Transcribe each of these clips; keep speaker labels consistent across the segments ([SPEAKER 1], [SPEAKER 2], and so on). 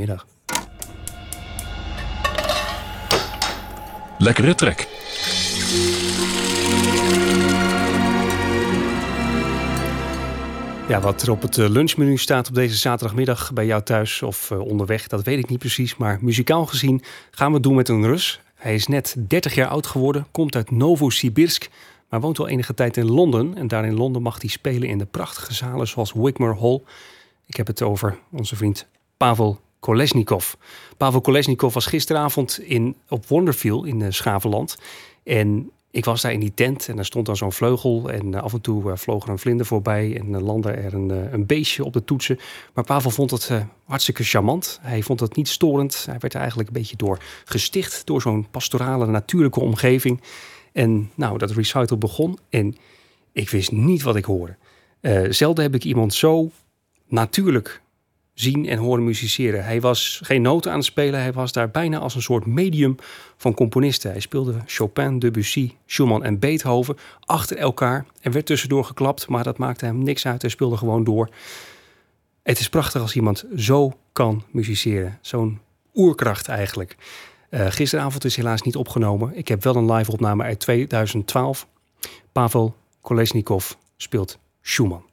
[SPEAKER 1] Goedemiddag.
[SPEAKER 2] Lekkere trek.
[SPEAKER 1] Ja, wat er op het lunchmenu staat op deze zaterdagmiddag bij jou thuis of onderweg, dat weet ik niet precies. Maar muzikaal gezien gaan we het doen met een Rus. Hij is net 30 jaar oud geworden, komt uit Novosibirsk, maar woont al enige tijd in Londen. En daar in Londen mag hij spelen in de prachtige zalen zoals Wigmore Hall. Ik heb het over onze vriend Pavel Kolesnikov. Pavel Kolesnikov was gisteravond op Wonderfeel in Schaveland. En ik was daar in die tent en daar stond dan zo'n vleugel. En af en toe vloog er een vlinder voorbij en landde er een beestje op de toetsen. Maar Pavel vond het hartstikke charmant. Hij vond het niet storend. Hij werd er eigenlijk een beetje door gesticht door zo'n pastorale, natuurlijke omgeving. En nou, dat recital begon en ik wist niet wat ik hoorde. Zelden heb ik iemand zo natuurlijk zien en horen musiceren. Hij was geen noten aan het spelen. Hij was daar bijna als een soort medium van componisten. Hij speelde Chopin, Debussy, Schumann en Beethoven achter elkaar. Er werd tussendoor geklapt, maar dat maakte hem niks uit. Hij speelde gewoon door. Het is prachtig als iemand zo kan musiceren. Zo'n oerkracht eigenlijk. Gisteravond is helaas niet opgenomen. Ik heb wel een live opname uit 2012. Pavel Kolesnikov speelt Schumann.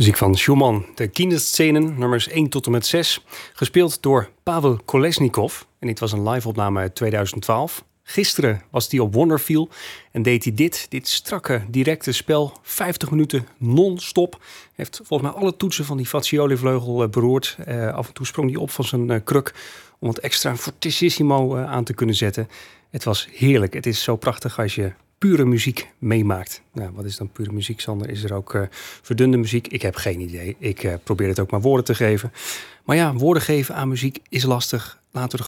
[SPEAKER 1] Muziek van Schumann, de Kinderscenen, nummers 1 tot en met 6. Gespeeld door Pavel Kolesnikov. En dit was een live-opname uit 2012. Gisteren was hij op Wonderfeel en deed hij dit strakke, directe spel. 50 minuten non-stop. Heeft volgens mij alle toetsen van die Fazioli-vleugel beroerd. Af en toe sprong hij op van zijn kruk om wat extra fortissimo aan te kunnen zetten. Het was heerlijk. Het is zo prachtig als je pure muziek meemaakt. Nou, wat is dan pure muziek, Sander? Is er ook verdunde muziek? Ik heb geen idee. Ik probeer het ook maar woorden te geven. Maar ja, woorden geven aan muziek is lastig. Laten we er